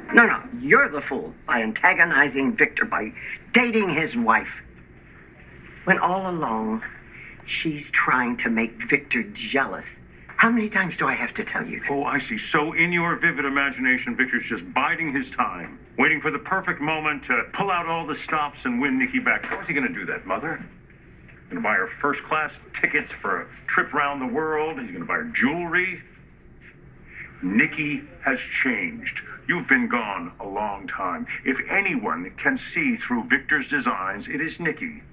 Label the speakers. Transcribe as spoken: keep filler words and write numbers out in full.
Speaker 1: No, no, you're the fool by antagonizing Victor, by dating his wife. When all along, she's trying to make Victor jealous. How many times do I have to tell you that?
Speaker 2: Oh, I see. So in your vivid imagination, Victor's just biding his time, waiting for the perfect moment to pull out all the stops and win Nikki back. How is he going to do that, Mother? Going to buy her first-class tickets for a trip around the world? He's going to buy her jewelry? Nikki has changed. You've been gone a long time. If anyone can see through Victor's designs, it is Nikki.